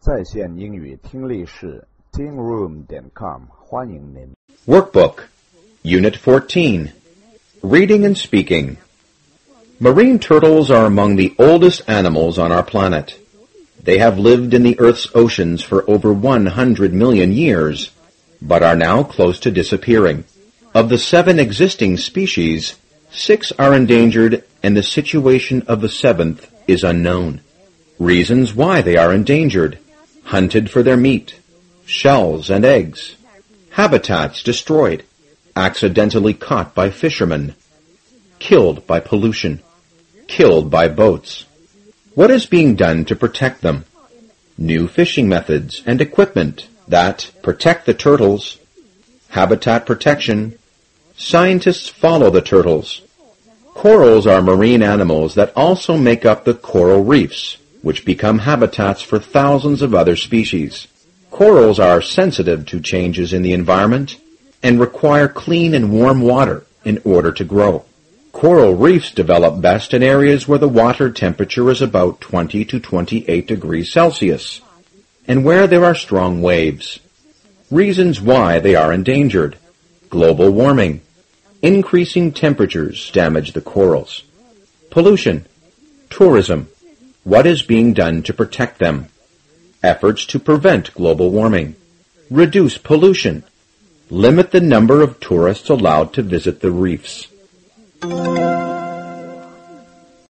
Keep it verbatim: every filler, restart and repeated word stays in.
在线英语听力室 ting room dot com 欢迎您。 Workbook, Unit fourteen, Reading and Speaking. Marine turtles are among the oldest animals on our planet. They have lived in the Earth's oceans for over one hundred million years, but are now close to disappearing. Of the seven existing species, six are endangered, and the situation of the seventh is unknown. Reasons why they are endangered: hunted for their meat, shells and eggs, habitats destroyed, accidentally caught by fishermen, killed by pollution, killed by boats. What is being done to protect them? New fishing methods and equipment that protect the turtles, habitat protection. Scientists follow the turtles. Corals are marine animals that also make up the coral reefs, which become habitats for thousands of other species. Corals are sensitive to changes in the environment and require clean and warm water in order to grow. Coral reefs develop best in areas where the water temperature is about twenty to twenty-eight degrees Celsius, and where there are strong waves. Reasons why they are endangered: global warming. Increasing temperatures damage the corals. Pollution. Tourism. What is being done to protect them? Efforts to prevent global warming. Reduce pollution. Limit the number of tourists allowed to visit the reefs.